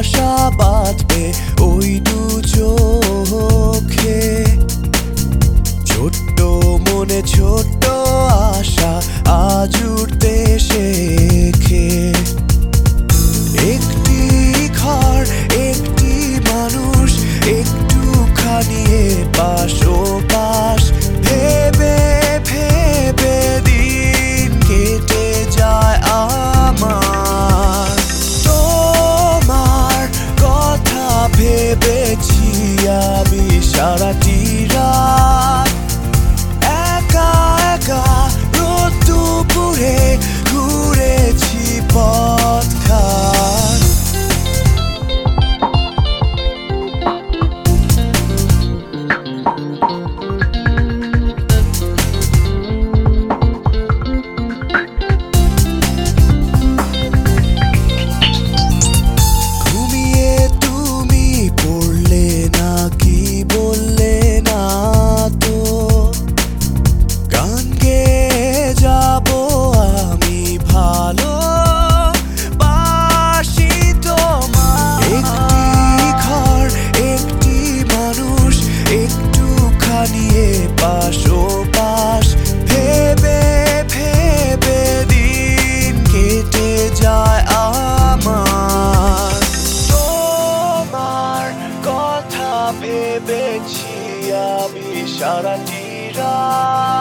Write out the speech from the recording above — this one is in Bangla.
আশা বাঁধবে ওই দু চোখে। ছোট্ট মনে ছোট্ট আশা আজ উঠতে শেখে। একটি ঘর একটি মানুষ একটুখানি পাশ ও পাশ, ভেবে ভেবে দিন কেটে যায় আমার। তোমার কথা ভেবেছি আমি সারাটি রাত, একা একা রোদ দুপুরে ঘুরেছি পথঘাট। ঘুমিয়ে তুমি পড়লে না কি বললে না তো, গান গেয়ে যাবো আমি ভালো বাসি তোমার। একটি ঘর একটি মানুষ একটুখানি পাশ ও পাশ, ভেবে ভেবে দিন কেটে যায় আমার। তোমার কথা ভেবেছি আমি সারাটি রাত,